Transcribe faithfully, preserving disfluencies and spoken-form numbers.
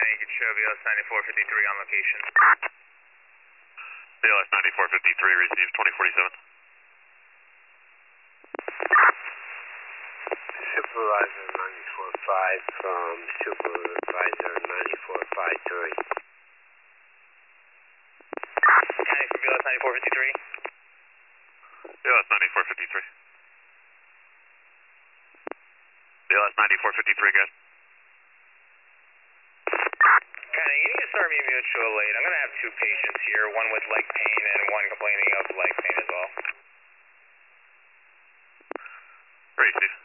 Agent show B L S ninety-four fifty-three on location. B L S ninety-four fifty-three, received twenty forty-seven. Supervisor ninety-four five from Supervisor ninety-four fifty-three. County for B L S ninety-four fifty-three. B L S ninety-four fifty-three. B L S ninety-four fifty-three, guys. County, you need to start me mutual aid. I'm going to have two patients here, one with leg pain and one complaining of leg pain as well. Great, Steve.